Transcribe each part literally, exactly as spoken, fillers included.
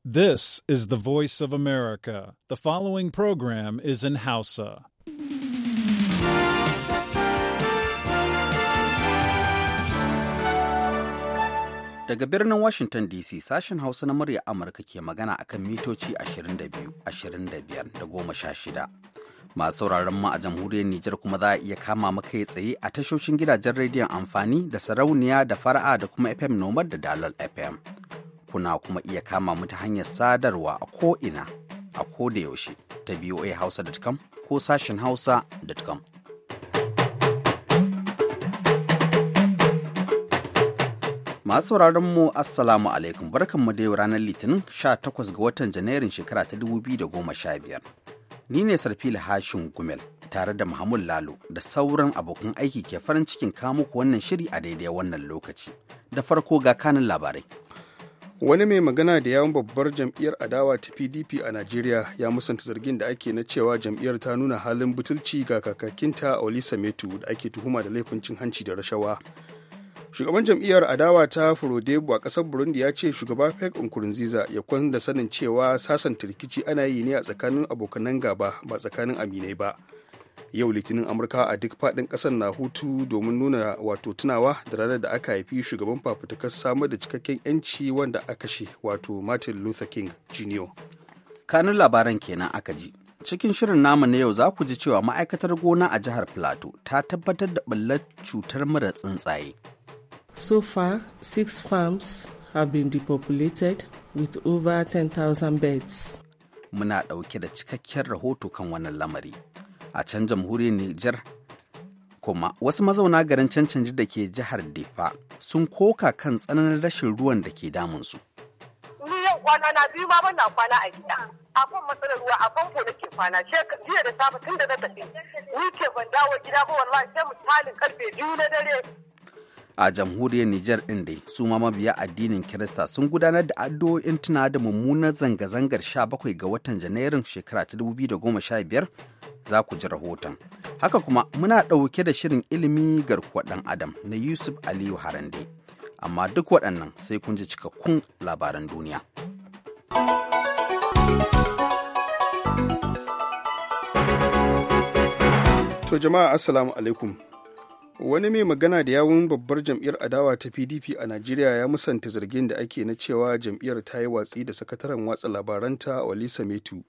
This is the voice of America. The following program is in Hausa. Daga birnin Washington D C, sashen Hausa na murya Amurka ke magana akan mitoci ashirin da biyu, ashirin da biyar da goma sha shida. Masu sauraron mu a jamhuriyar Nijar kuma za a iya kama mu kai tsaye a tashoshin gidajen rediyon amfani da sarauniya da fara'a da kuma F M Nomad da Dalal F M. Kuna kuma iya kama mu ta hanyar sadarwa a ko'ina a koda yaushe ta V O A Hausa dot com ko sashen Hausa dot com. Masu sauraron mu Assalamu alaikum, barkanmu da yau ranar Litinin sha takwas ga watan Janairun shekara ta dubu biyu da goma sha biyar. Ni ne Sarfila Hashin Gumel tare da Muhammad Lalo da sauran abokan aiki ke farin cikin kawo muku wannan shiri a daidai wannan lokaci. Da farko ga kanin labarai. Wani mai magana da yawun babbar jam'iyyar adawa ta P D P a Najeriya ya musanta zargin da ake na cewa jam'iyyar ta nuna halin butulci ga kakakinta Olisa Metu da ake tuhuma da laifin cin hanci da rashawa. Shugaban jam'iyyar adawa ta Furodebu a ƙasar Burundi ya ce shugaba Pierre Nkurunziza ya kwanda sanin cewa sasanta rikici ana yi ne a tsakanin abokanan gaba ba tsakanin aminai ba. Yau Litinin Amurka a duk faɗin ƙasar na hutu domin nuna wato tunawa da ranar da aka haifi shugaban fafutukar samar da cikakken 'yanci wanda aka kashe wato Martin Luther King Junior Kanun labaran kenan aka ji. Cikin shirin namu na yau za ku ji cewa ma'aikatar gona a jihar Plateau ta tabbatar da ɓullar cutar mura tsuntsaye. So far, six farms have been depopulated with over ten thousand beds. Muna ɗauke da cikakken rahoto kan wannan lamari. A can jamhuriyar Nijar kuma wasu mazauna garin Cancanji da ke jihar Difa sun koka kan tsananin rashin ruwan da ke damunsu. Ni yau kwana na biyu ma na kwana a gida. Abin matsalar ruwa a famfo da ke kwana. Jiya da safe tun da na tafi. Ni ke ban dawo gida ba wallahi sai misalin karfe biyu na dare. A jamhuriyar Nijar ɗin dai su ma mabiya addinin Kirista sun gudanar da addu'o'in tuna da mummunar zanga-zangar sha bakwai ga watan Janairun shekara ta dubu biyu da goma sha biyar. Za ku ji rahoton. Haka kuma muna ɗauke da shirin ilimi garkuwa ɗan Adam na Yusuf Aliyu Harande. Amma duk waɗannan sai kun ji cikakkun labaran duniya. To jama'a Assalamu alaikum. Wani mai magana da yawun babbar jam'iyyar adawa ta P D P a Najeriya ya musanta zargin da ake na cewa jam'iyyar ta yi watsi da sakataren watsa labaranta Olisa Metu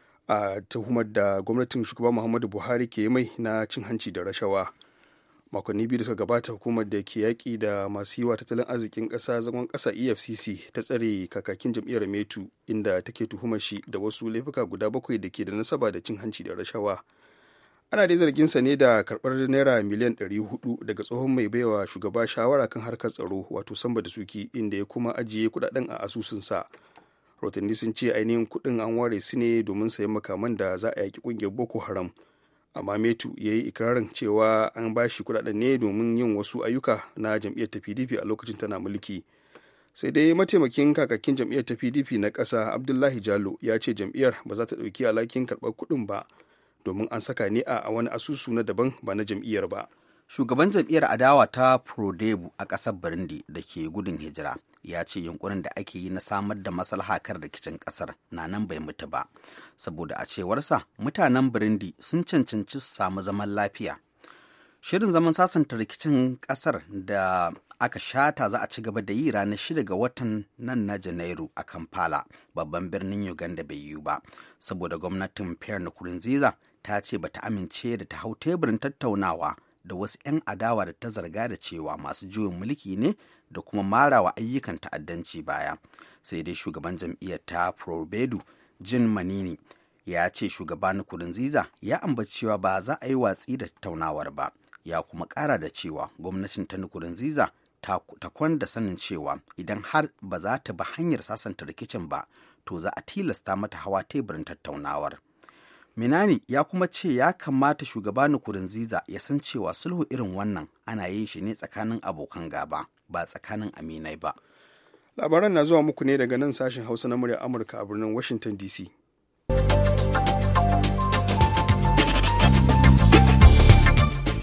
a tuhumar da gwamnatin shugaba Muhammadu Buhari ke mai na cin hanci da rashawa. Makonni biyu da suka gabata hukumar da ke yaƙi da masu yi wa tattalin arzikin ƙasa zagon ƙasa E F C C ta tsare kakakin jam'iyyar Metu inda take tuhumar shi da wasu laifuka guda bakwai da ke da nasaba da cin hanci da rashawa. Ana dai zarginsa ne da karɓar naira miliyan ɗari hudu daga tsohon mai baiwa shugaba shawara kan harkar tsaro wato Samba da Suki inda ya kuma ajiye kuɗaɗen a asusunsa. Rotanni sun ce ainihin kuɗin an ware su ne domin sayan makaman da za a yaki ƙungiyar Boko Haram. Amma Metu ya yi ikirarin cewa an ba shi kuɗaɗen ne domin yin wasu ayyuka na jam'iyyar ta P D P a lokacin tana mulki. Sai dai mataimakin kakakin jam'iyyar ta P D P na ƙasa Abdullahi Jalo ya ce jam'iyyar ba za ta ɗauki alhakin karɓar kuɗin ba domin an saka ne a wani asusu na daban ba na jam'iyyar ba. Shugaban jam'iyyar adawa ta Prodebu a ƙasar Burundi da ke gudun hijira ya ce yunkurin da ake yi na samar da maslaha kan rikicin ƙasar na nan bai mutu ba, saboda a cewarsa mutanen Burundi sun cancanci su samu zaman lafiya. Shirin zaman sasanta rikicin ƙasar da aka shata za a ci gaba da yi ranar shida ga watan nan na Janairu a Kampala, babban birnin Uganda bai yiwu ba, saboda gwamnatin Pierre Nkurunziza ta ce bata amince da ta hau teburin tattaunawa da wasu 'yan adawa da ta zarga da cewa masu juyin mulki ne da kuma marawa ayyukan ta'addanci baya. Sai dai shugaban jam'iyyar ta Probedu Jin Manini ya ce shugaba Nkurunziza ya ambaci cewa ba za a yi watsi da tattaunawar ba. Ya kuma ƙara da cewa gwamnatin ta Nkurunziza ta kwanda sanin cewa idan har ba za ta bi hanyar sasanta rikicin ba, to za a tilasta mata hawa teburin tattaunawar. Minani ya kuma ce ya kamata shugaba Nkurunziza ya san cewa sulhu irin wannan ana yin shi ne tsakanin abokan gaba ba tsakanin aminai ba. Labaran na zuwa muku ne daga nan sashen Hausa na murya Amurka a birnin Washington D C.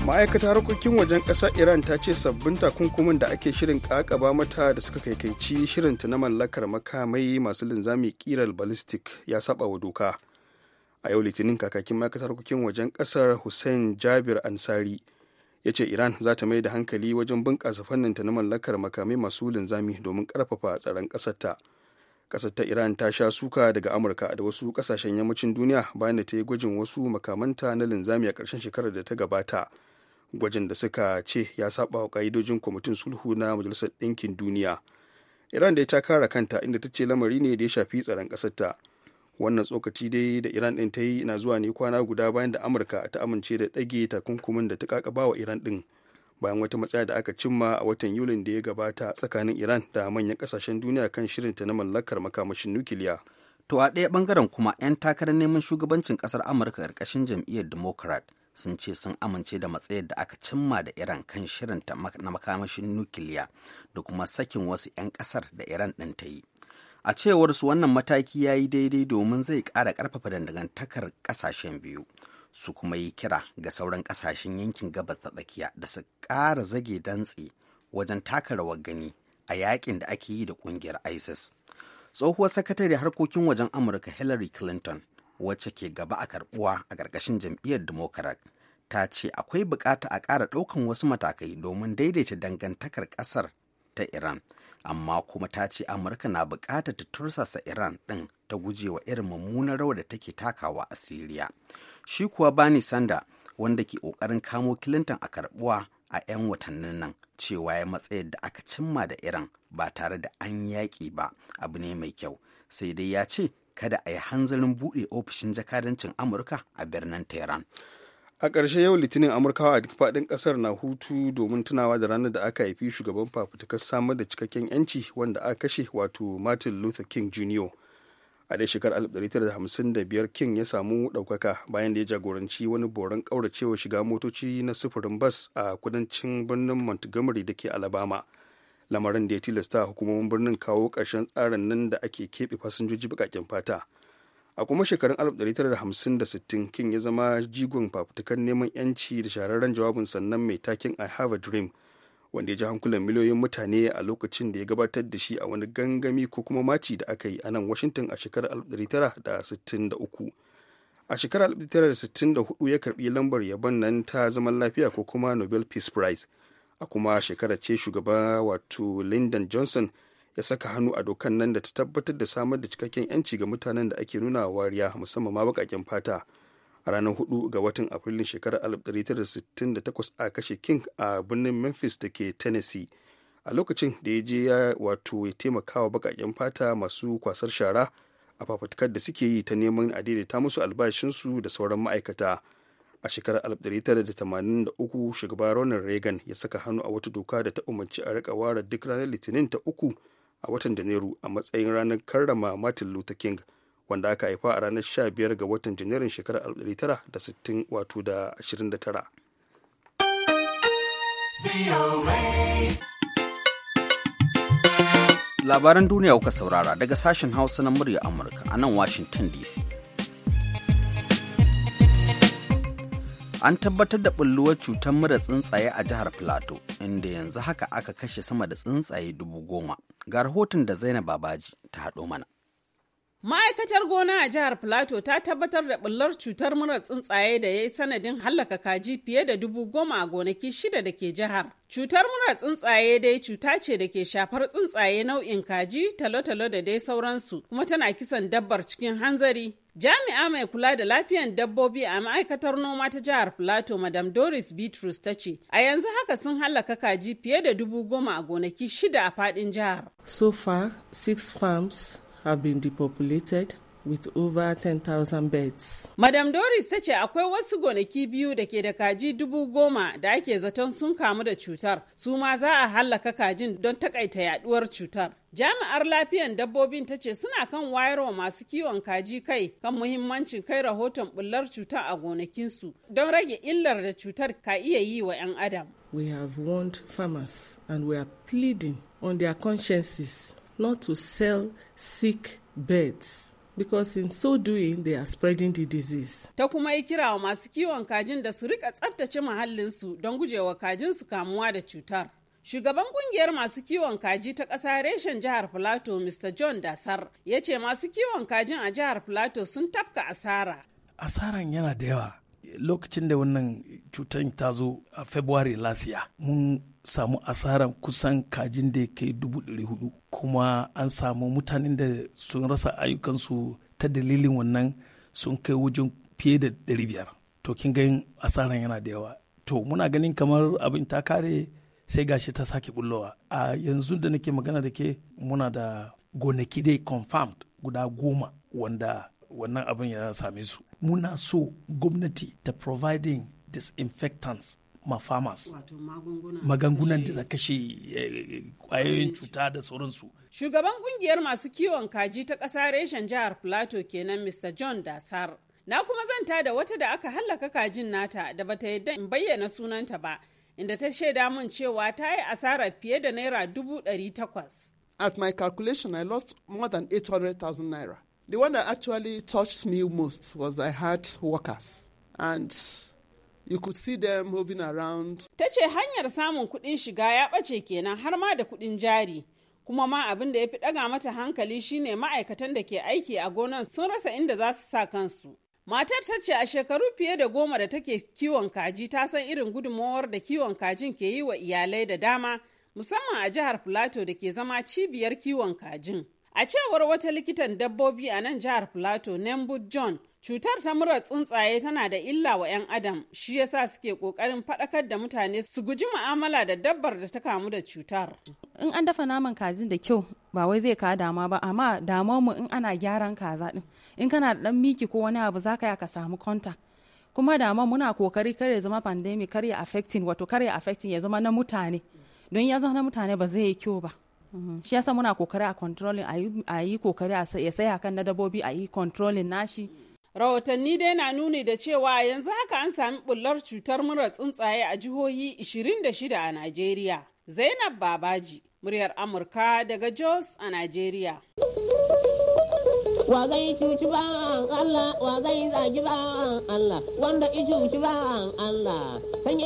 ma'aikatar harkokin wajen ƙasar iran ta ce sabbin takunkumin da ake shirin ƙaƙaba mata da suka kaikaici shirinta na mallakar makamai masu linzami ƙirar ballistic ya saba wa doka. A yau litinin kakakin ma'aikatar harkokin wajen ƙasar Hussein Jabir Ansari ya ce Iran za ta mai da hankali wajen bunƙasa fanninta na mallakar makamai masu linzami domin ƙarfafa tsaron ƙasarta. Ƙasar ta Iran ta sha suka daga Amurka da wasu ƙasashen yammacin duniya bayan da ta yi gwajin wasu makamanta na linzami a ƙarshen shekarar da ta gabata. Gwajin da suka ce ya saba wa ƙa'idojin kwamitin sulhu na Majalisar Ɗinkin Duniya. Iran da ta kare kanta inda ta ce lamari ne da ya shafi tsaron ƙasarta. Wannan tsokaci dai da Iran ɗin ta yi na zuwa ne kwana guda bayan da Amurka ta amince da ɗage takunkumin da ta kakaba wa Iran ɗin bayan wata matsaya da aka cimma a watan Yulin da ya gabata tsakanin Iran da manyan ƙasashen duniya kan shirinta na mallakar makamashin nukiliya. To a ɗaya ɓangaren kuma 'yan takarar neman shugabancin ƙasar Amurka ƙarƙashin jam'iyyar Democrat sun ce sun amince da matsayar da aka cimma da Iran kan shirinta na makamashin nukiliya da kuma sakin wasu 'yan ƙasar da Iran ɗin ta yi. A cewar su wannan mataki ya yi daidai domin zai ƙara ƙarfafa dangantakar ƙasashen biyu, su kuma yi kira ga sauran ƙasashen yankin gabas ta tsakiya da su ƙara zage dantse wajen taka rawar gani a yakin da ake yi da ƙungiyar ISIS. Tsohuwar sakatare harkokin wajen Amurka Hillary Clinton, wacce ke gaba a karbuwa a ƙarƙashin jam'iyyar Democrat, ta ce akwai buƙata a ƙara ɗaukan wasu matakai domin daidaita dangantakar ƙasar ta Iran. Amma kuma ta ce Amurka na buƙatar ta tursasa Iran ɗin ta gujewa irin mummunar rawar da take takawa a Siriya. Shi kuwa Bernie Sanders, wanda ke ƙoƙarin kamo Clinton a karɓuwa a 'yan watannin nan, cewa ya matsayar da aka cimma da Iran ba tare da an yaƙi ba abu ne mai kyau, sai dai ya ce kada a yi hanzarin buɗe ofishin jakadancin Amurka a birnin Tehran. A ƙarshe yau litinin Amurkawa a duk faɗin ƙasar na hutu domin tunawa da ranar da aka haifi shugaban fafutukar samar da cikakken 'yanci wanda aka kashe wato Martin Luther King Junior A dai shekarar alif ɗari tara da hamsin da biyar King ya samu ɗaukaka bayan da ya jagoranci wani boron ƙauracewa shiga motoci na sufurin bas a kudancin birnin Montgomery da ke Alabama. Lamarin da ya tilasta hukumomin birnin kawo ƙarshen tsarin nan da ake keɓe fasinjoji baƙaƙen fata. A kuma shekarun alif ɗari tara da hamsin da sittin King ya zama jigon fafutukan neman 'yanci da shahararren jawabin sannan mai taken I Have a Dream, wanda ya ji hankulan miliyoyin mutane a lokacin da ya gabatar da shi a wani gangami ko kuma maci da aka yi a nan Washington a shekarar alif ɗari tara da sittin da uku. A shekarar alif ɗari tara da sittin da hudu ya karbi lambar yabon nan ta zaman lafiya ko kuma Nobel Peace Prize. A kuma shekarar ce shugaba wato Lyndon Johnson ya saka hannu a dokan nan da ta tabbatar da samar da cikakken 'yanci ga mutanen da ake nuna wariya musamman ma baƙaƙen fata. A ranar hudu ga watan Afrilun shekarar alif ɗari tara da sittin da takwas a kashe King a birnin Memphis da ke Tennessee a lokacin da ya je ya wato ya taimaka wa baƙaƙen fata masu kwasar shara a fafutukar da suke yi ta neman a daidaita musu albashinsu da sauran ma'aikata. A shekarar alif ɗari tara da tamanin da uku shugaba Ronald Reagan ya saka hannu a wata doka da ta umarci a riƙa ware duk ranar Litinin ta uku a watan Janairu a matsayin ranar karrama Martin Luther King, wanda aka haifa a ranar sha biyar ga watan Janairun shekarar alif ɗari tara da sittin wato da ashirin da tara. Labaran duniya kuka saurara daga sashen Hausa na murya Amurka a nan Washington D C. An tabbatar da ɓulluwar cutar mura tsuntsaye a jihar Plateau, inda yanzu haka aka kashe sama da tsuntsaye dubu goma. Ga rahoton da Zainab Babaji ta haɗo mana. Ma'aikatar gona a jihar Plateau ta tabbatar da ɓullar cutar mura tsuntsaye da ya yi sanadin hallaka kaji fiye da dubu goma a gonaki shida da ke jihar. Cutar mura tsuntsaye dai cuta ce da ke shafar tsuntsaye nau'in kaji, talo-talo da dai sauransu, kuma tana kisan dabbar cikin hanzari. Jami'a mai kula da lafiyan dabbobi a ma'aikatar noma ta jihar Plateau, Madam Doris Bitrus ta ce, a yanzu haka sun hallaka kaji fiye da dubu goma a gonaki shida a faɗin jihar. So far, six farms have been depopulated with over ten thousand birds. Madam Doris ta ce akwai wasu gonaki biyu da ke da kaji dubu goma da ake zaton sun kamu da cutar, su ma za a hallaka kajin don takaita yaduwar cutar. Jami'ar lafiyan dabbobin ta ce suna kan wayarwa masu kiwon kaji kai kan muhimmancin kai rahoton bullar cutar a gonakinsu don rage illar da cutar ka iya yi wa 'yan adam. We have warned farmers and we are pleading on their consciences not to sell sick birds because in so doing they are spreading the disease. Ta kuma yi kira wa masu kiwon kajin da su rika tsaftace muhallinsu don gujewa kajin su kamuwa da cutar. Shugaban kungiyar masu kiwon kaji ta ƙasa reshen jihar Filato Mister John Dasar ya ce masu kiwon kajin a jihar Filato sun tafka asara. Asaran yana da yawa. Lokacin da wannan cutar ta zo a February last year, mun samu asaran kusan kajin da kai dubu ɗari hudu, kuma an samu mutanen da sun rasa ayyukansu ta dalilin wannan sun kai wajen fiye da ɗari biyar. To kin ga asaran yana da yawa. To muna ganin kamar abin ta kare sai gashi ta sake bullowa. A yanzu da nake magana da ke muna da gonaki dai confirmed guda goma wanda wannan abin ya same su. Muna so gwamnati ta providing disinfectants ma farmers, magungunan da za kashe kwayoyin cuta da sauransu. Shugaban kungiyar masu kiwon kaji ta ƙasa reshen jihar Plateau kenan Mister John Dasar. Na kuma zanta da wata da aka hallaka kajin nata da bata yadda in bayyana sunanta ba, inda ta shaida min cewa ta yi asarar fiye da naira dubu ɗari takwas. At my calculation, I lost more than eight hundred thousand naira. The one that actually touched me most was I had workers, and you could see them moving around. Ta ce hanyar samun kuɗin shiga ya ɓace kenan har ma da kuɗin jari. Kuma ma abin da ya fi ɗaga mata hankali shine ma'aikatan da ke aiki a gonan sun rasa inda za su sa kansu. Matar ta ce a shekaru fiye da goma da take kiwon kaji ta san irin gudunmawar da kiwon kajin ke yi wa iyalai da dama, musamman a jihar Filato da ke zama cibiyar kiwon kajin. A cewar wata likitan dabbobi a nan jihar Filato, Nembut John, cutar ta murar tsuntsaye tana da illa wa 'yan adam, shi yasa suke kokarin faɗakar da mutane su guji mu'amala da dabbar da ta kamu da cutar. In an dafa naman kajin da kyau ba wai zai kawo dama ba, amma damar mu in ana gyaran kaza din, in kana da dan miki ko wani abu zaka ya ka samu contact. Kuma dama muna kokari kar ya zama pandemic, kar ya affecting, wato kar ya affecting ya zama na mutane, don ya zama na mutane ba zai yi kyau ba. shi yasa muna kokari a controlling, a yi kokari a ya tsaya kan na dabbobi a yi controlling nashi. Rahotanni dai na nuni da cewa yanzu haka an sami bullar cutar murar tsuntsaye a jihohi ishirin da shida a Najeriya. Zainab Babaji, muryar Amurka daga Jos a Najeriya. Wa zai cuci ba Allah, wa zai zagi ba Allah, wanda i cuci ba Allah.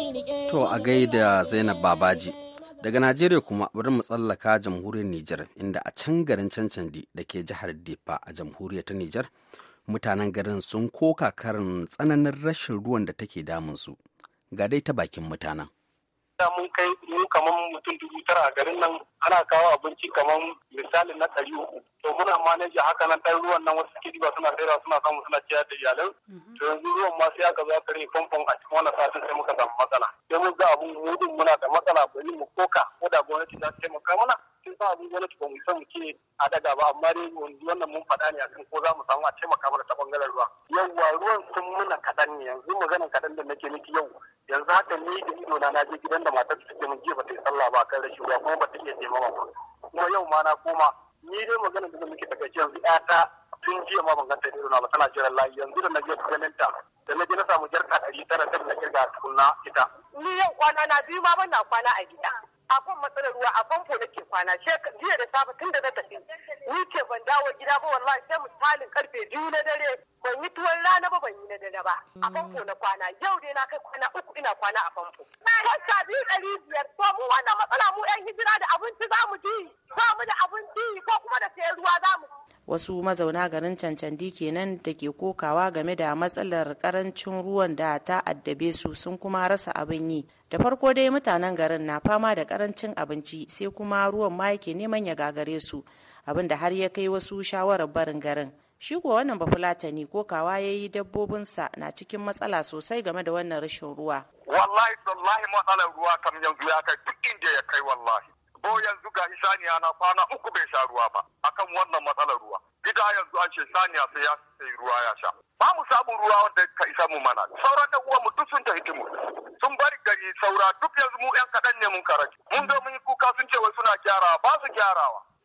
To a gaida Zainab Babaji. Daga Najeriya kuma bari mu tsallaka jamhuriyar Nijar, inda a can garin Cancandi da ke jihar Difa a jamhuriyar ta Nijar, mutanen garin sun koka karin tsananin rashin ruwan da take damunsu. Ga dai ta bakin mutanen. Mun kai mu kamar mutum dubu tara a garin nan, ana kawo abinci kamar misalin na ɗari uku. To muna maneji haka nan ɗan ruwan nan wasu suke diba suna saira suna samu suna ciyar da iyalan. To yanzu ruwan ma sai aka zo aka rage famfon a cikin wannan satin sai muka samu matsala. Sai mun ga abun mudun muna da matsala bari mu koka ko da gwamnati za ta taimaka mana. Sun sa abin gwamnati ba mu san mu ce a daga ba, amma dai wannan mun faɗa ne akan ko za mu samu a taimaka mana ta bangaren ruwa. Yawwa ruwan sun muna kaɗan ne, yanzu maganan kaɗan da nake miki yau. Yanzu haka ni da ido na na je gidan da matar take mun jiya ba ta yi sallah ba kan rashin ruwa kuma ba ta iya taimaka ba. Kuma yau ma na koma ni dai magana da muke takaice yanzu ƴata tun jiya ma ban ganta da ido na ba tana jiran layi, yanzu da na je ganin ta da na je na samu jarka ɗari tara da na kirga tukunna ita. Ni yau kwana na biyu ma ban na kwana a gida. Abun matsalar ruwa a famfo nake kwana, jiya da safe tun da na tafi ni ce ban dawo gida ba wallahi sai misalin karfe biyu na dare ban yi tuwon rana ba ban yi na dare ba a famfo na kwana. Yau dai na kai kwana uku ina kwana a famfo. Wata biyu ɗari biyar, to mu wannan matsala mu yan hijira da abinci za mu ji, ba mu da abinci ko kuma da sayan ruwa za mu. Wasu mazauna garin Cancandi kenan da ke kokawa game da matsalar karancin ruwan da ta addabe su, sun kuma rasa abin yi. Da farko dai mutanen garin na fama da karancin abinci, sai kuma ruwan ma yake neman ya gagare su, abin da har ya kai wasu shawarar barin garin. Shi kuwa wannan bafulatani kokawa ya yi dabbobinsa na cikin matsala sosai game da wannan rashin ruwa. Wallahi wallahi matsalar ruwa kam yanzu ya kai duk inda ya kai wallahi. Bo yanzu ga saniya na kwana uku bai sha ruwa ba akan wannan matsalar ruwa. Gida yanzu an ce saniya sai ya sai ruwa ya sha. Ba mu samun ruwa wanda ka isa mu mana. Sauran da uwa mu duk sun tafi mu. Sun bari gari saura duk yanzu mu yan kaɗan ne mun karaci. Mun zo mun yi kuka sun ce wai suna gyarawa, ba su gyarawa.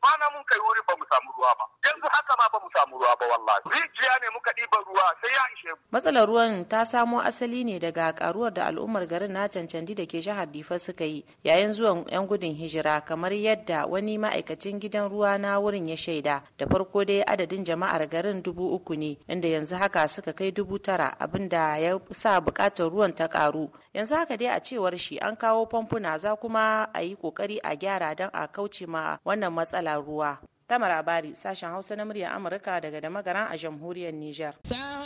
kwana mun kai wuri ba mu samu ruwa ba yanzu haka ma ba mu samu ruwa ba wallahi rijiya ne muka ɗiban ruwa sai ya ishe mu. Matsalar ruwan ta samo asali ne daga karuwar da al'ummar garin na Cancandi da ke jihar Difa suka yi yayin zuwan 'yan gudun hijira, kamar yadda wani ma'aikacin gidan ruwa na wurin ya shaida. Da farko dai adadin jama'ar garin dubu uku ne, inda yanzu haka suka kai dubu tara, abinda ya sa bukatar ruwan ta karu. Yanzu haka dai a cewar shi an kawo famfuna, za kuma a yi kokari a gyara don a kauce ma wannan matsalar ruwa. Tamar Abari, sashen Hausa na muryar Amurka daga Damagaran a jamhuriyar Nijar.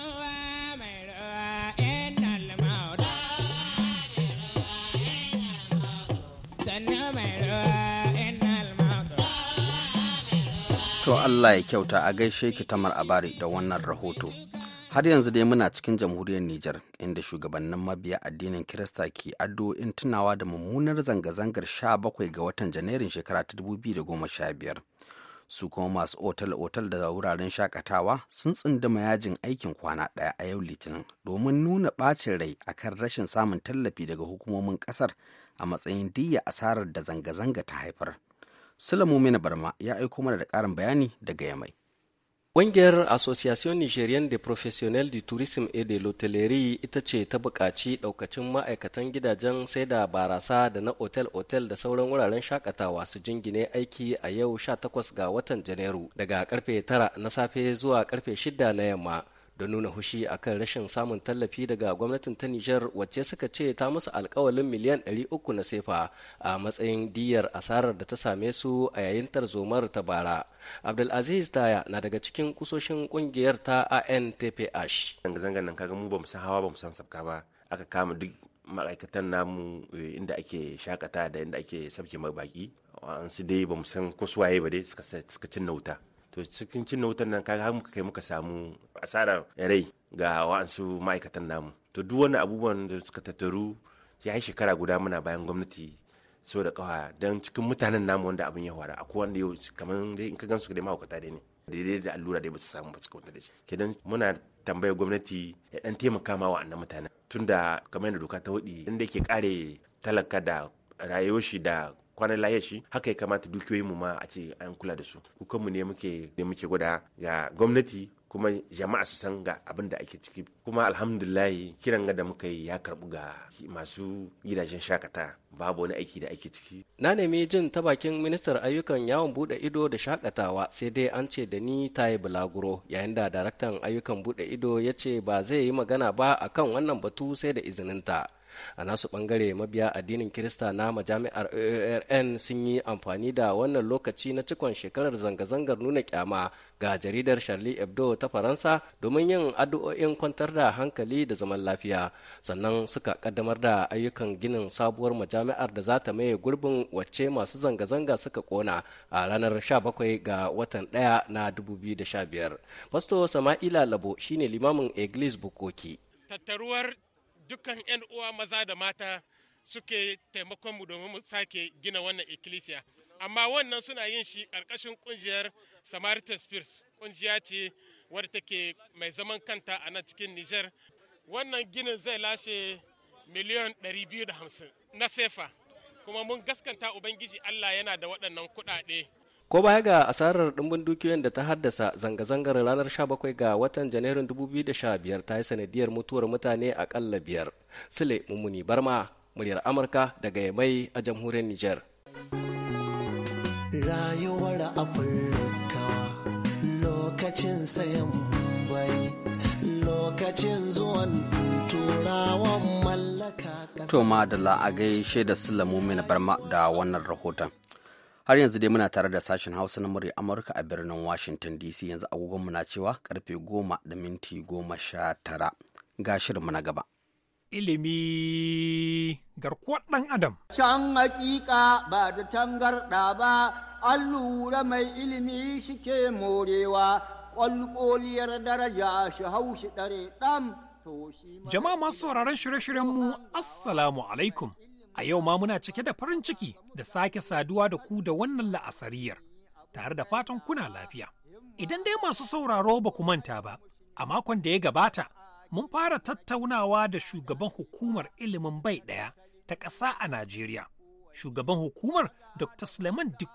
To Allah ya kyauta, a gaishe ki Tamar Abari da wannan rahoto. Har yanzu dai muna cikin jamhuriyar Nijar, inda shugabannin mabiya addinin Kirista ke addu'o'in tunawa da mummunar zanga-zangar sha bakwai ga watan Janairun shekara ta dubu biyu da goma sha biyar. Su kuma masu otal-otal da wuraren shakatawa sun tsunduma yajin aikin kwana ɗaya a yau Litinin domin nuna ɓacin rai akan rashin samun tallafi daga hukumomin ƙasar a matsayin diyya asarar da zanga-zanga ta haifar. Sulamu Mina Barma ya aiko mana da ƙarin bayani daga Yamai. Ƙungiyar Association Nigerian de Professionnels du Tourisme et de l'Hôtellerie ita ce ta buƙaci ɗaukacin ma'aikatan gidajen sai da barasa da na otel-otel da sauran wuraren shakatawa su jingine aiki a yau sha takwas ga watan Janairu daga karfe tara na safe zuwa karfe shida na yamma don nuna hushi akan rashin samun tallafi daga gwamnatin ta Nijar, wacce suka ce ta musu alkawalin miliyan ɗari uku na sefa a matsayin diyar asarar da ta same su a yayin tarzomar ta bara. Abdulaziz Taya na daga cikin kusoshin kungiyar ta A N T P H. Zanga-zangan nan kaga mu bamu san hawa bamu san sabka ba, aka kama duk ma'aikatan namu inda ake shakata da inda ake sabke baki, wa'ansu dai bamu san ko suwaye ba dai suka suka cinna wuta. To cikin cin wutar nan kaga har muka kai muka samu asarar rai ga wa'ansu ma'aikatan namu. To duk wani abubuwan da suka tattaru ya yi shekara guda muna bayan gwamnati so da kawa don cikin mutanen namu wanda abin ya fara akwai wanda yau kamar dai in ka gansu dai mahaukata dai ne daidai da allura dai ba su samu ba su kawanta da shi kenan muna tambayar gwamnati ya dan taimaka ma wa'annan mutanen tunda kamar yadda doka ta hudi inda yake kare talaka da rayuwar shi da kwanan layar shi haka ya kamata dukiyoyin mu ma a ce an kula da su hukunmu ne muke ne muke gwada ga gwamnati kuma jama'a su san ga abin da ake ciki kuma alhamdulillah kiran ga da muka yi ya karbu ga masu gidajen shakata babu wani aiki da ake ciki. Na nemi jin ta bakin ministar ayyukan yawon bude ido da shakatawa sai dai an ce da ni ta yi bulaguro yayin da daraktan ayyukan bude ido ya ce ba zai yi magana ba akan wannan batu sai da izininta. A nasu bangare mabiya addinin Kirista na majami'ar A O R N sun yi amfani da wannan lokaci na cikon shekarar zanga-zangar nuna kyama ga jaridar Charlie Hebdo ta Faransa domin yin addu'o'in kwantar da hankali da zaman lafiya, sannan suka kaddamar da ayyukan ginin sabuwar majami'ar da za ta maye gurbin wacce masu zanga-zanga suka kona a ranar sha bakwai ga watan ɗaya na dubu biyu da sha biyar. Pasto Sama'ila Labo shine limamin Eglis Bukoki. Tattaruwar dukkan 'yan uwa maza da mata suke taimakon mu domin mu sake gina wannan ikkilisiya, amma wannan suna yin shi ƙarƙashin ƙungiyar Samaritan Spears, ƙungiya ce wadda take mai zaman kanta a nan cikin Nijar. Wannan ginin zai lashe miliyan ɗari biyu da hamsin na sefa, kuma mun gaskanta Ubangiji Allah yana da waɗannan kuɗaɗe. Ko baya ga asarar ɗimbin dukiyoyin da ta haddasa zanga-zangar ranar sha bakwai ga watan Janairun dubu biyu da sha biyar ta yi sanadiyar mutuwar mutane akalla biyar. Sule Mummuni Barma, muryar Amurka daga Yamai a jamhuriyar Nijar. Rayuwar Afirka lokacin sayan bai lokacin zuwan turawan mallaka. To madalla a gaishe da Sule Mummuni Barma da wannan rahoton. Har yanzu dai muna tare da sashen Hausa na murya Amurka a birnin Washington D C, yanzu agogonmu na cewa karfe goma da minti goma sha tara. Ga shirinmu na gaba. Ilimi garkuwar ɗan Adam. Can hakika ba da tangarɗa ba, an lura mai ilimi shike morewa, ƙwalƙoliyar daraja shi haushi ɗare ɗan. Jama'a masu sauraron shirye-shiryenmu, Assalamu alaikum. A yau ma muna cike da farin ciki da sake saduwa da ku da wannan la'asariyar, tare da fatan kuna lafiya. Idan dai masu sauraro ba ku manta ba, a makon da ya gabata, mun fara tattaunawa da shugaban hukumar ilimin bai ɗaya ta ƙasa a Najeriya. Shugaban hukumar Doctor Suleiman Dikko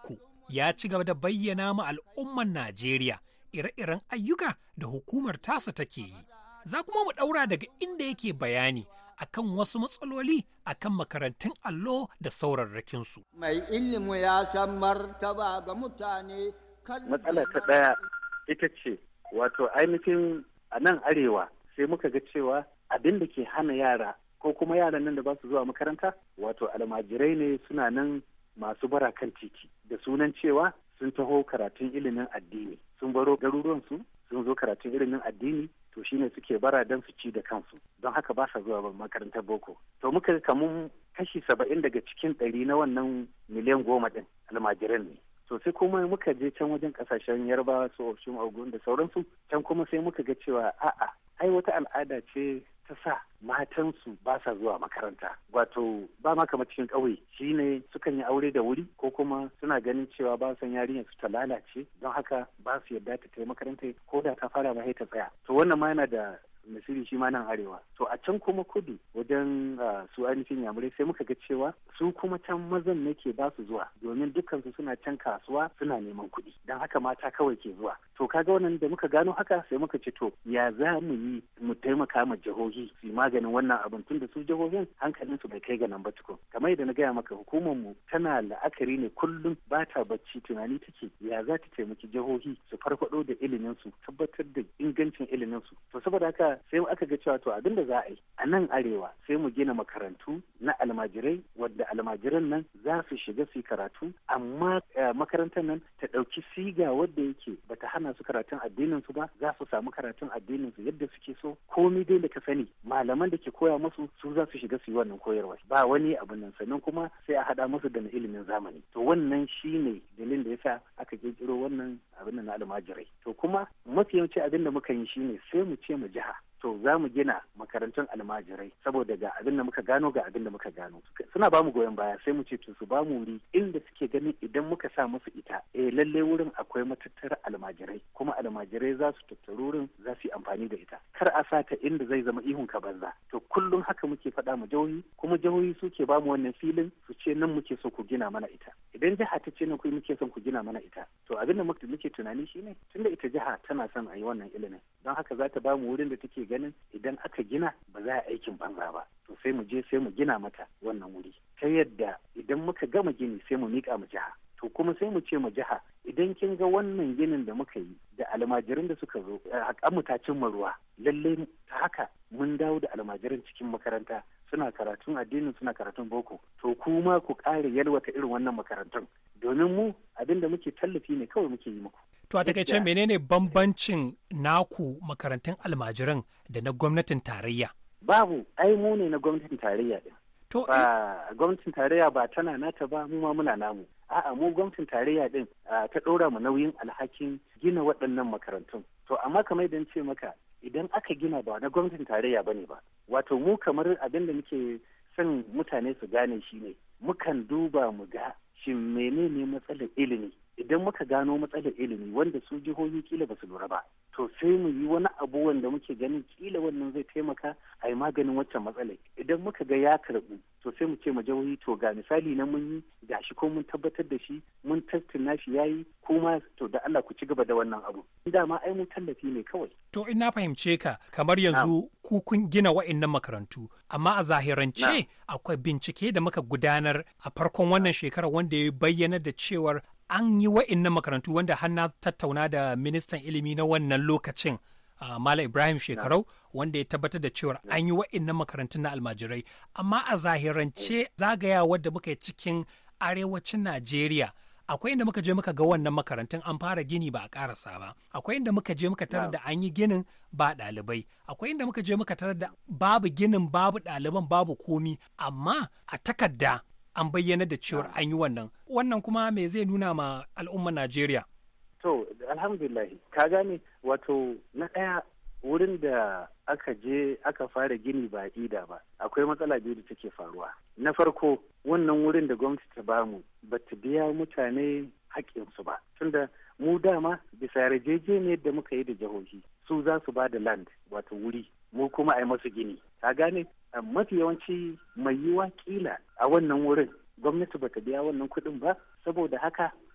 ya ci gaba da bayyana ma al'umman Najeriya ire-iren ayyuka da hukumar tasa take yi. Za kuma mu ɗaura daga inda yake bayani akan wasu matsaloli akan makarantun allo da saurarrakinsu. Mai ilimi ya san martaba ga mutane. Matsala ta ɗaya ita ce, wato ainihin a nan arewa sai muka ga cewa abin da ke hana yara ko kuma yaran nan da ba su zuwa makaranta, wato almajirai ne suna nan masu bara kan titi da sunan cewa sun taho karatun ilimin addini, sun baro garuruwansu sun zo karatun ilimin addini, to shine suke bara don su ci da kansu, don haka ba sa zuwa makarantar boko. To muka kamun kashi saba'in daga cikin ɗari na wannan miliyan goma ɗin almajiran ne. To sai kuma muka je can wajen kasashen yarbawa su Osun Ogun da sauransu, can kuma sai muka ga cewa a'a ai wata al'ada ce ta sa matansu ba sa zuwa makaranta, wato ba ma kamar cikin ƙauye shine sukan yi aure da wuri ko kuma suna ganin cewa ba san yarinyar su ta lalace, don haka ba su yarda ta tafi makaranta ko da ta fara ba ta tsaya. To wannan ma yana da misiri shi ma nan arewa. To a can kuma kudu wajen su ainihin yamurai sai muka ga cewa su kuma can mazan nake ba su zuwa domin dukkansu suna can kasuwa suna neman kuɗi, don haka mata kawai ke zuwa. To kaga wannan da muka gano haka sai muka ce to ya za mu yi mu taimaka ma jihohi su maganin wannan abin, tun da su jihohin hankalin su bai kai ga nan ba tukun. Kamar yadda na gaya maka, hukumar mu tana la'akari ne kullum, ba ta bacci, tunani take ya za ta taimaki jihohi su farfado da ilimin su, tabbatar da ingancin ilimin su. To saboda haka sai aka ga cewa to abin da za a yi a nan arewa sai mu gina makarantu na almajirai wadda almajiran nan za su shiga su yi karatu, amma makarantar nan ta ɗauki siga wadda yake bata hana su karatun addinin su ba, za su samu karatun addinin su yadda suke so. Komai dai da ka sani malaman da ke koya musu su za su shiga su yi wannan koyarwa, ba wani abin nan. Sannan kuma sai a haɗa musu da na ilimin zamani. To wannan shine dalilin da yasa aka kirkiro wannan abin na almajirai. To kuma mafi yawanci abin da muka yi shine sai mu ce mu jiha to za mu gina makarantun almajirai saboda ga abin da muka gano ga abin da muka gano. Suna ba mu goyon baya, sai mu ce to su ba mu wuri inda suke ganin idan muka sa musu ita eh lalle wurin akwai matattara almajirai, kuma almajirai za su tattaru wurin za su yi amfani da ita, kar a sa ta inda zai zama ihun ka banza. To kullum haka muke faɗa mu jihohi, kuma jihohi suke ba mu wannan filin su ce nan muke so ku gina mana ita. Idan jiha ta ce nan ku muke son ku gina mana ita, to abin da muke tunani shine tunda ita jiha tana son a yi wannan ilimin, don haka za ta ba mu wurin da take ganin idan aka gina ba za a aikin banza ba. To sai mu je sai mu gina mata wannan wuri ta yadda idan muka gama gini sai mu miƙa mu jiha. To kuma sai mu ce mu jiha idan kin ga wannan ginin da muka yi da almajirin da suka zo haƙan mu ta cimma ruwa, lalle ta haka mun dawo da almajirin cikin makaranta suna karatun addinin suna karatun boko. To kuma ku ƙara yalwata irin wannan makarantun, domin mu abin da muke tallafi ne kawai muke yi muku. To a takaice menene bambancin naku makarantun almajiran da na gwamnatin tarayya? Babu, ai mu ne na gwamnatin tarayya din. To ba gwamnatin tarayya ba tana nata ba, mu ma muna namu. A'a, mu gwamnatin tarayya din ta ɗora mu nauyin alhakin gina waɗannan makarantun. To amma kamar idan ce maka idan aka gina ba na gwamnatin tarayya bane ba. Wato mu kamar abin da muke son mutane su gane shi ne mukan duba mu ga shin menene matsalar ilimi. Idan muka gano matsalar ilimi wanda su jihohi kila ba su lura ba, to sai mu yi wani abu wanda muke ganin kila wannan zai taimaka a yi maganin waccan matsalar. Idan muka ga ya karɓu, to sai mu ce ma jihohi to ga misali na mun yi gashi ko mun tabbatar da shi, mun tattauna shi yayi, kuma to da Allah ku ci gaba da wannan abu. Dama ai mu tallafi ne kawai. To in na fahimce ka, kamar yanzu ku kun gina wa'annan makarantu, amma a zahirance akwai bincike da muka gudanar a farkon wannan shekarar wanda ya bayyana da cewar an yi wa'innan makarantu wanda har na tattauna da ministan ilimi na wannan lokacin uh, Malam Ibrahim Shekarau wanda ya tabbatar da cewar an yi wa'innan makarantun na almajirai, amma a zahirance zagaya wadda muka yi cikin arewacin Najeriya akwai inda muka je muka ga wannan makarantun an fara gini ba a karasa ba, akwai inda muka je muka tarar da an yi ginin ba ɗalibai, akwai inda muka je muka tarar da babu ginin babu ɗaliban babu komi, amma a takarda an bayyana da cewar an yi wannan. Wannan kuma me zai nuna ma al'ummar Najeriya? To, alhamdulillah, ka gane wato na ɗaya wurin da aka je aka fara gini ba ida ba, akwai matsala biyu da take faruwa. Na farko, wannan wurin da gwamnati ta bamu ba ta biya mutane haƙƙinsu ba. Tunda mu dama bisa yarjejeniyar da muka yi da jihohi, su za su ba da land wato wuri, mu kuma a yi masu gini. Ka gane? Mafi yawanci mai yiwa kila a wannan wurin gwamnati bata biya wannan kuɗin ba, saboda haka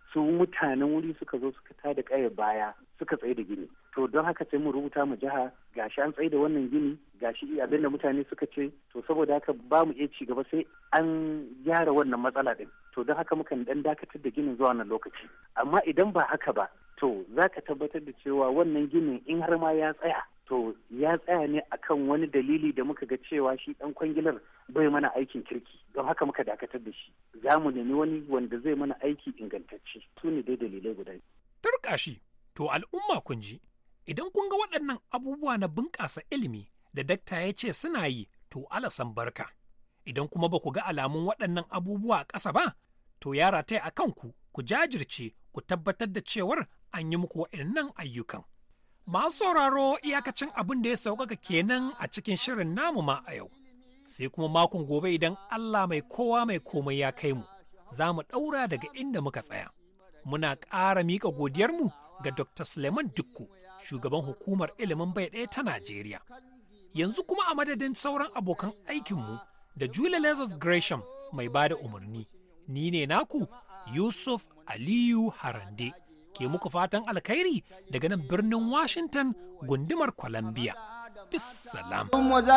su mutanen wuri suka zo suka tada kaya baya suka tsaye da gini. To don haka sai mu rubuta mu jiha gashi an tsaye da wannan gini gashi abin da mutane suka ce, to saboda haka ba mu iya ci gaba sai an gyara wannan matsala din. To don haka mukan dan dakatar da ginin zuwa wannan lokaci. Amma idan ba haka ba to za ka tabbatar da cewa wannan ginin in har ma ya tsaya to ya tsaya ne akan wani dalili da muka ga cewa shi dan kwangilar bai mana aikin kirki, don haka muka dakatar da shi. Za mu nemi wani wanda zai mana aiki ingantacce. Su ne dai dalilai guda. Turkashi, to al'umma kun ji, idan kun ga waɗannan abubuwa na bunƙasa ilimi da dakta ya ce suna yi, to alasan barka. Idan kuma ba ku ga alamun waɗannan abubuwa a ƙasa ba, to ya rataya a kanku ku jajirce ku tabbatar da cewar an yi muku waɗannan ayyukan. Masu sauraro iyakacin abin da ya sauƙaƙa kenan a cikin shirin namu ma a yau. Sai kuma makon gobe idan Allah mai kowa mai komai ya kai mu, za mu ɗaura daga inda muka tsaya. Muna ƙara miƙa godiyarmu ga Dokta Suleiman Dikko, shugaban hukumar ilimin bai ɗaya ta Najeriya. Yanzu kuma a madadin sauran abokan aikinmu da Julia Lazarus Gresham mai ba da umarni, ni ne naku Yusuf Aliyu Harande. Ke muku fatan alkhairi daga nan birnin Washington gundumar Columbia. Bissalam.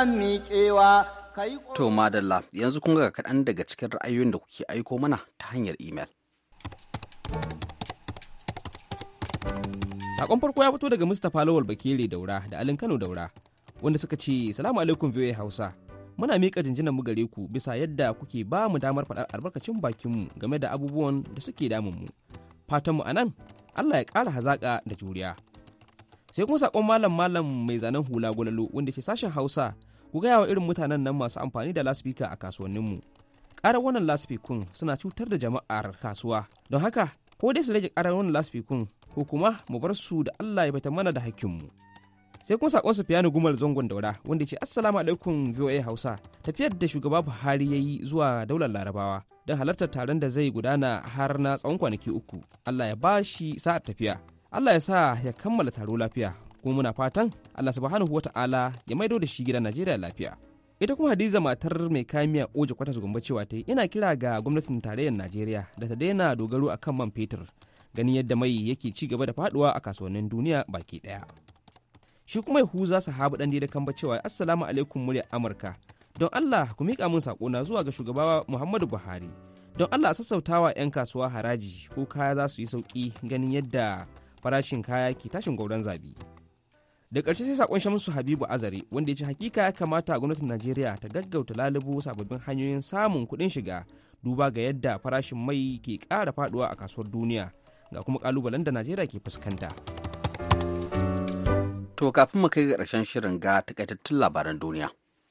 To madalla, yanzu kun ga kaɗan daga cikin ra'ayoyin da kuke aiko mana ta hanyar imel. Sakon farko ya fito daga Mustapha Lawal Bakere Daura da Alin Kano Daura, wanda suka ce, Salamu alaikum V O A Hausa. Muna miƙa jinjinan mu gare ku bisa yadda kuke ba mu damar faɗar albarkacin bakinmu game da abubuwan da suke damun mu. Fatanmu a nan, Allah ya ƙara hazaƙa da juriya. Sai kuma saƙon malam malam mai zanen hula gwalalo wanda ke sashen Hausa, ku gaya wa irin mutanen nan masu amfani da laspika a kasuwanninmu. Ƙarar wannan laspikun suna cutar da jama'ar kasuwa, don haka ko dai su rage ƙarar wannan laspikun ko kuma mu bar su da Allah ya bata mana da hakkinmu. Sai kuma saƙon Sufiyanu Gumal Zangon Daura wanda ce, Assalamu alaikum V O A Hausa. Tafiyar da shugaba Buhari ya yi zuwa daular Larabawa don halartar taron da zai gudana har na tsawon kwanaki uku. Allah ya ba shi sa'ar tafiya. Allah ya sa ya kammala taro lafiya. Kuma muna fatan Allah subhanahu wata'ala ya maido da shi gidan Najeriya lafiya. Ita kuma Hadiza matar mai kayan miya Oje Kwatas Gombe cewa ta yi, ina kira ga gwamnatin tarayyar Najeriya da ta daina dogaro akan man fetur, ganin yadda mai yake ci gaba da faduwa a kasuwannin duniya baki daya. Shi kuma Yahuza Sahabu dan da kamba cewa, Assalamu alaikum muryar Amurka. Don Allah ku miƙa min saƙona zuwa ga shugaba Muhammadu Buhari. Don Allah a sassautawa 'yan kasuwa haraji ko kaya za su yi sauƙi ganin yadda farashin kaya ke tashin gwauron zabi. Da ƙarshe sai saƙon Shamsu Habibu Azare wanda ya ce hakika ya kamata gwamnatin Najeriya ta gaggauta lalubo sababbin hanyoyin samun kuɗin shiga duba ga yadda farashin mai ke ƙara faɗuwa a kasuwar duniya ga kuma ƙalubalen da Najeriya ke fuskanta. To kafin mu kai ga ƙarshen shirin ga takaitattun labaran duniya.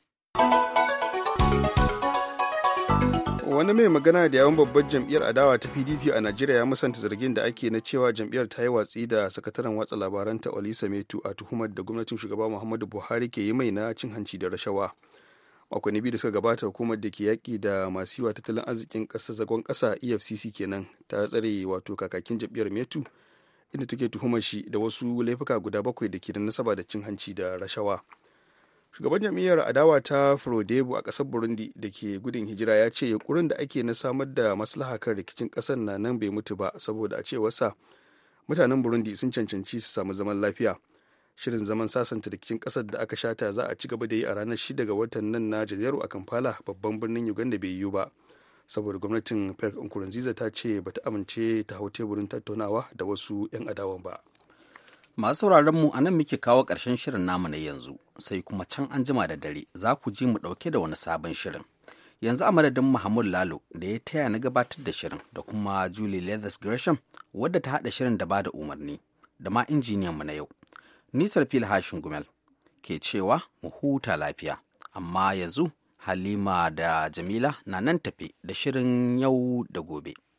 Wani mai magana da yawun babbar jam'iyyar adawa ta P D P a Najeriya ya musanta zargin da ake na cewa jam'iyyar ta yi watsi da sakataren watsa labaranta Olisa Metu a tuhumar da gwamnatin shugaba Muhammadu Buhari ke yi mai na cin hanci da rashawa. Makonni biyu da suka gabata hukumar da ke yaƙi da masu yiwa tattalin arzikin ƙasa zagon ƙasa E F C C kenan ta tsare wato kakakin jam'iyyar Metu inda take tuhumar shi da wasu laifuka guda bakwai da ke da nasaba da cin hanci da rashawa. Shugaban jam'iyyar adawa ta Frodebu a ƙasar Burundi da ke gudun hijira ya ce yunkurin da ake na samar da maslaha kan rikicin ƙasar na nan bai mutu ba saboda a cewarsa mutanen Burundi sun cancanci su samu zaman lafiya. Shirin zaman sasanta rikicin ƙasar da aka shata za a ci gaba da yi a ranar shida ga watan nan na Janairu a Kampala, babban birnin Uganda, bai yiwu ba saboda gwamnatin Pierre Nkurunziza ta ce bata amince ta hau teburin tattaunawa da wasu 'yan adawan ba. Masu sauraron mu a nan muke kawo ƙarshen shirin namu na yanzu, sai kuma can an jima da dare za ku ji mu ɗauke da wani sabon shirin. Yanzu a madadin Muhammad Lalo da ya taya na gabatar da shirin da kuma Julie Leathers Gresham wadda ta haɗa shirin da ba da umarni da ma injiniyan mu na yau. Nisar Fil Hashin Gumel ke cewa mu huta lafiya, amma yanzu Halima da Jamila na nan tafe da shirin yau da gobe.